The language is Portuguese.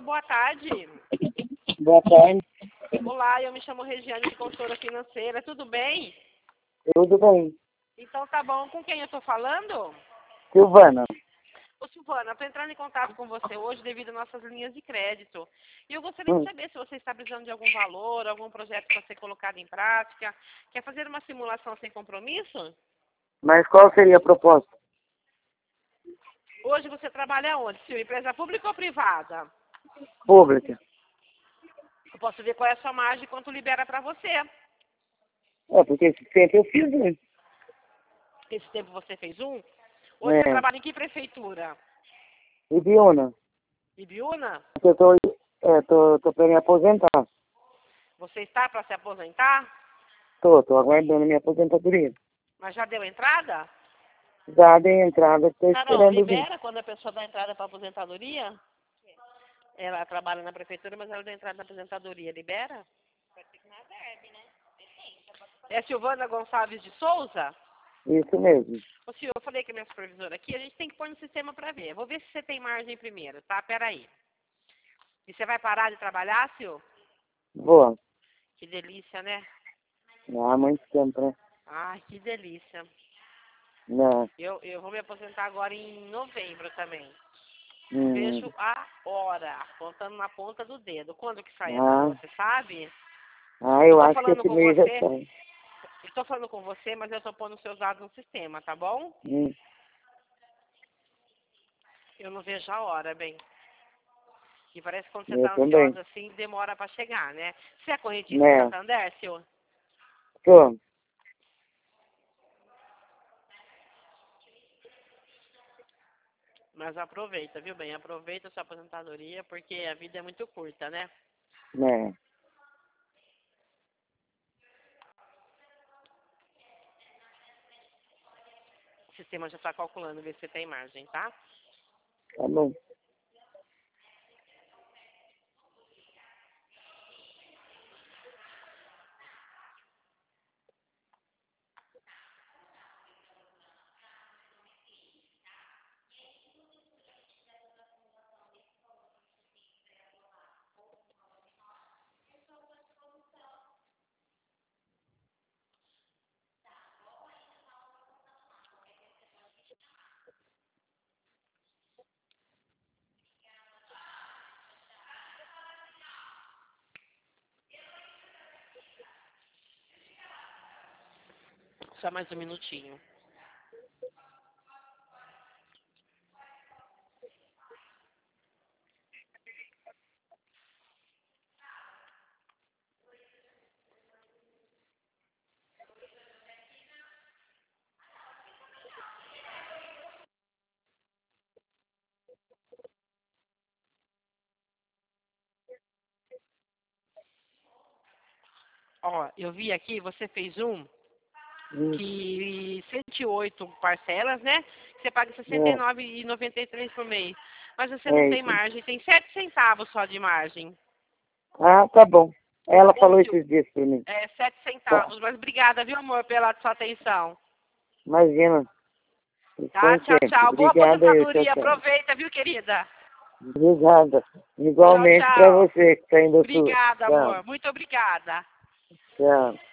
boa tarde. Boa tarde. Olá, eu me chamo Regiane, de consultora financeira. Tudo bem? Tudo bem. Então tá bom. Com quem eu estou falando? Silvana. Ô Silvana, estou entrando em contato com você hoje devido às nossas linhas de crédito. E eu gostaria de saber se você está precisando de algum valor, algum projeto para ser colocado em prática. Quer fazer uma simulação sem compromisso? Mas qual seria a proposta? Hoje você trabalha onde, Sil? Empresa pública ou privada? Pública. Eu posso ver qual é a sua margem e quanto libera para você. Porque esse tempo eu fiz um. Esse tempo você fez um? Hoje você trabalha em que prefeitura? Ibiúna. Ibiúna? Eu tô para me aposentar. Você está para se aposentar? Tô aguardando minha aposentadoria. Mas já deu entrada? Já dei entrada, estou Ah, não. esperando vir. Libera quando a pessoa dá entrada para aposentadoria? Ela trabalha na prefeitura, mas ela deu entrada na aposentadoria. Libera? É Silvana Gonçalves de Souza? Isso mesmo. Ô, senhor, eu falei com a minha supervisora aqui, a gente tem que pôr no sistema para ver. Vou ver se você tem margem primeiro, tá? Peraí. E você vai parar de trabalhar, senhor? Boa. Que delícia, né? Há muito tempo, né? Ai, que delícia. Não. Eu vou me aposentar agora em novembro também. Hum. Vejo a hora, contando na ponta do dedo. Quando que sai essa Ah. hora, você sabe? Eu Eu tô acho que falando esse com mês já você, sai. estou falando com você, mas eu tô pondo seus dados no sistema, tá bom? Hum. Eu não vejo a hora, bem. E parece que quando você Eu tá também. ansiosa assim, demora para chegar, né? Você é correntista Né? Santander, senhor? Tô. Mas aproveita, viu, bem? Aproveita a sua aposentadoria, porque a vida é muito curta, né? Né? O sistema já está calculando, ver se você tem margem, tá? Tá bom. Só mais um minutinho. Ó, eu vi aqui, você fez um que 108 parcelas, né? Você paga R$ 69,93 por mês. Mas você não tem Isso. margem, tem 7 centavos só de margem. Tá bom. Ela Tá bom, falou Sil? esses dias pra mim. 7 Tá. centavos. Mas obrigada, viu, amor, pela sua atenção. Imagina. Tá? Tchau, tchau. Boa Obrigada aí, tchau, aposentadoria. tchau. Aproveita, viu, querida? Obrigada. Tchau, Igualmente pra tchau. você que tá indo sua. Obrigada, Tchau. amor. Muito obrigada. Tchau.